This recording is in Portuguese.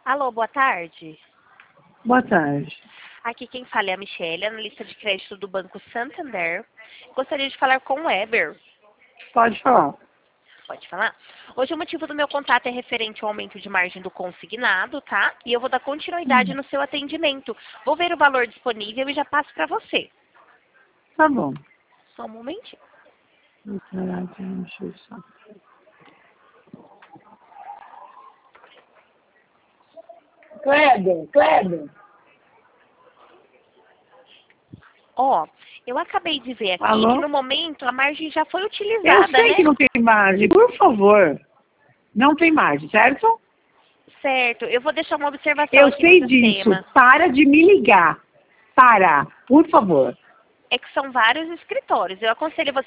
Alô, boa tarde. Boa tarde. Aqui quem fala é a Michelle, analista de crédito do Banco Santander. Gostaria de falar com o Weber. Pode falar. Pode falar? Hoje o motivo do meu contato é referente ao aumento de margem do consignado, tá? E eu vou dar continuidade no seu atendimento. Vou ver o valor disponível e já passo para você. Tá bom. Só um momentinho. Kleber. Ó, eu acabei de ver aqui Alô? que no momento a margem já foi Eu utilizada, sei né? que não tem margem. Por favor. Não tem margem, certo? Certo, eu vou deixar uma observação Eu aqui sei no disso. sistema. Para de me ligar. Para. Por favor. É que são vários escritórios. Eu aconselho você